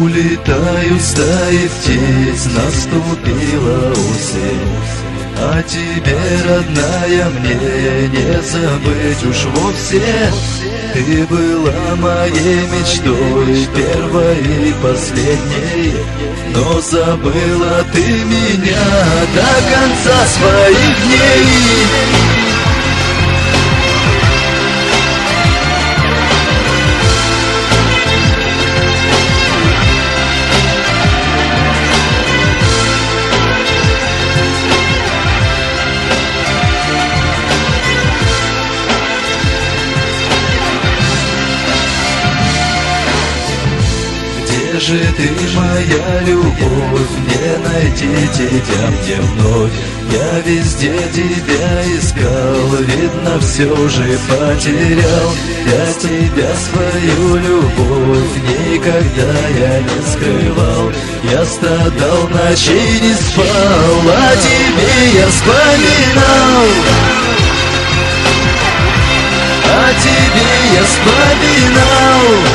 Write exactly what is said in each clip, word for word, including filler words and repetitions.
Улетаю стаи птиц, наступила осень, а тебе, родная, мне не забыть уж вовсе. Ты была моей мечтой, первой и последней, но забыла ты меня до конца своих дней. Где же ты, моя любовь? Не найти тебя мне вновь. Я везде тебя искал, видно, все же потерял. Я тебя, свою любовь, никогда я не скрывал. Я страдал, ночей не спал, а тебе я вспоминал. А тебе я вспоминал.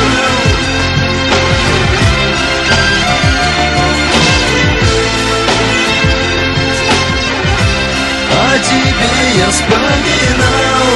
О тебе я вспоминал.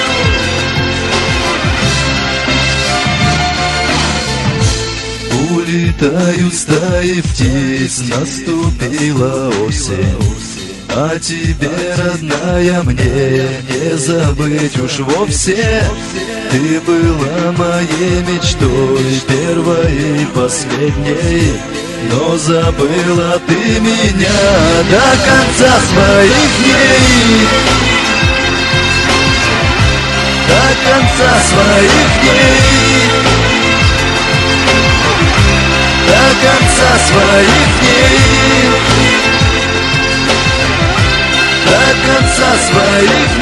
Улетаю стаи птиц, наступила осень, а тебе, родная, мне не забыть уж вовсе. Ты была моей мечтой, первой и последней, но забыла ты меня до конца своих дней. До конца своих дней. До конца своих дней. До конца своих дней.